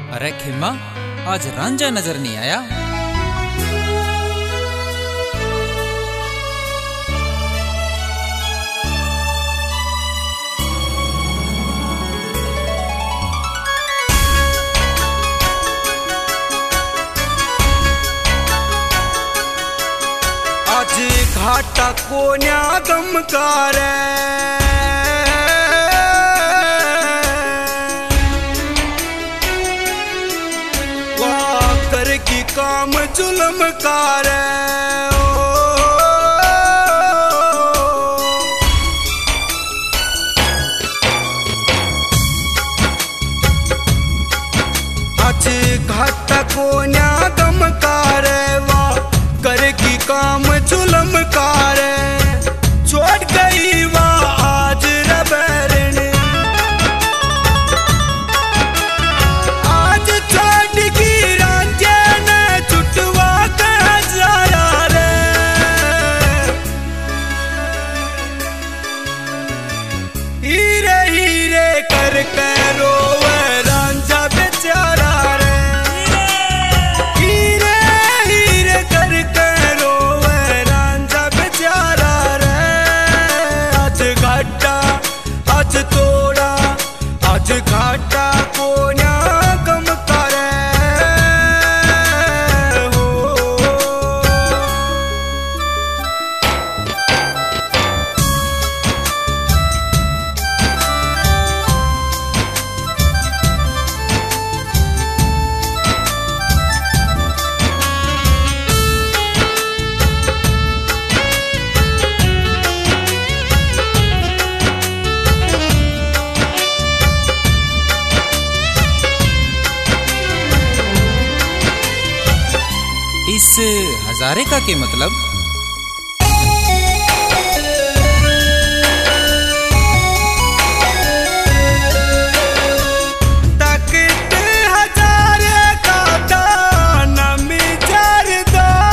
अरे खिम्मा, आज रांझा नजर नहीं आया। आज घाटा कोन्या गमकार कर की काम जुल्म कार आज घाटा कोन्या गमकार कर की काम जुल्म कार छोड़ गई वाह आज रबरन आज छोड़ की रांझे ने छुटवा के हजारा रे हीरे हीरे कर के रोवे रांझा बेचारा रे हीरे हीरे कर के रोवे रांझा बेचारा रे आज घाटा आज तोड़ा आज घाटा कोन्या गम करे हो इस हजारे का क्या मतलब? तकत हजारे का दाना मिजारदार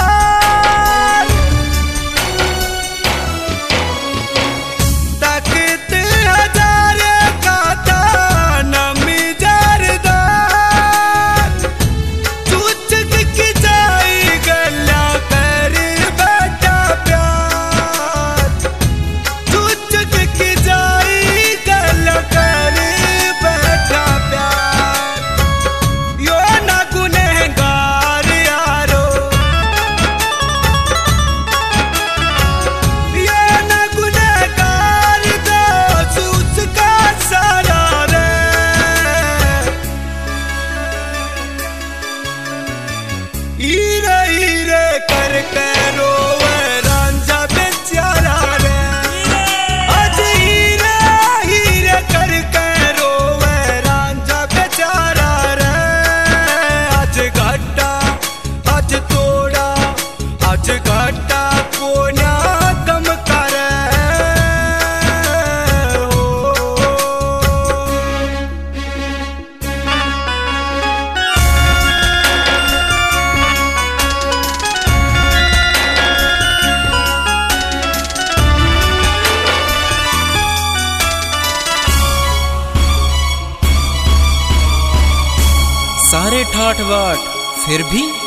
तकत हजारे का दाना मिजारदार चूचक की जाई गला कर बेटा प्यार चूचक की जाई गला कर बेटा प्यार यो ना गुनहगार यारो ये ना गुनहगार दोस्त उसका सारा रे हीरे हीरे कर के रोवे रांझा बेचारा रे आज हीरे हीरे कर के रोवे रांझा बेचारा रे आज घाटा आज तोड़ा आज घाटा कोन्या गम करे हो सारे ठाठ बाट फिर भी